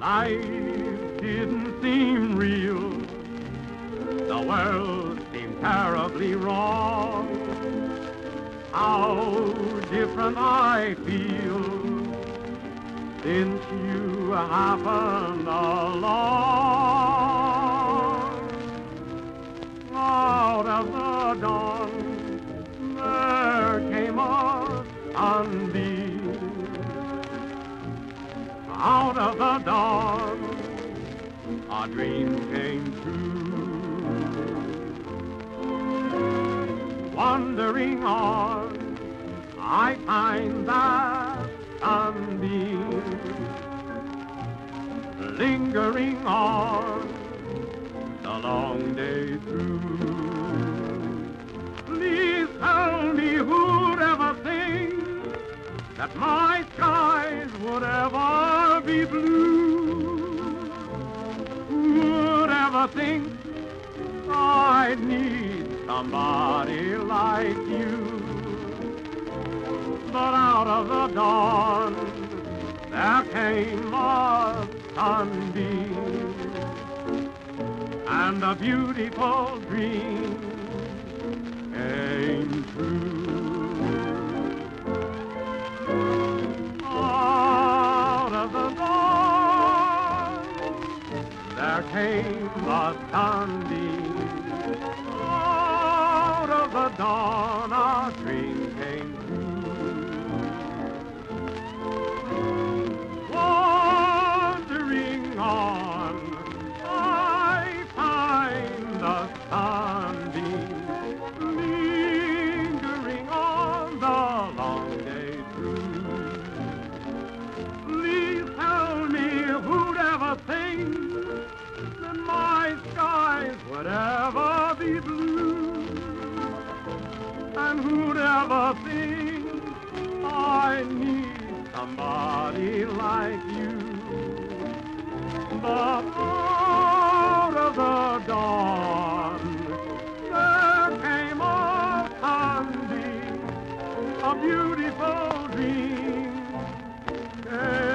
Life didn't seem real. The world seemed terribly wrong. How different I feel since you happened along. Out of the dawn there came a sunbeam. Out of the dawn a dream came true. Wandering on, I find that sunbeam. Lingering on the long day through. Please tell me who'd ever think that my skies would ever be blue? Who'd ever think I'd need somebody like you? But out of the dawn there came a sunbeam, and a beautiful dream came true. Out of the dawn there came a sunbeam. Out of the dawn a dream came true. Wandering on, I find a sunbeam. Lingering on the long day through. Please tell me who'd ever think that my skies would ever be blue? And who'd ever think I need somebody like you? But out of the dawn there came a sunbeam, a beautiful dream.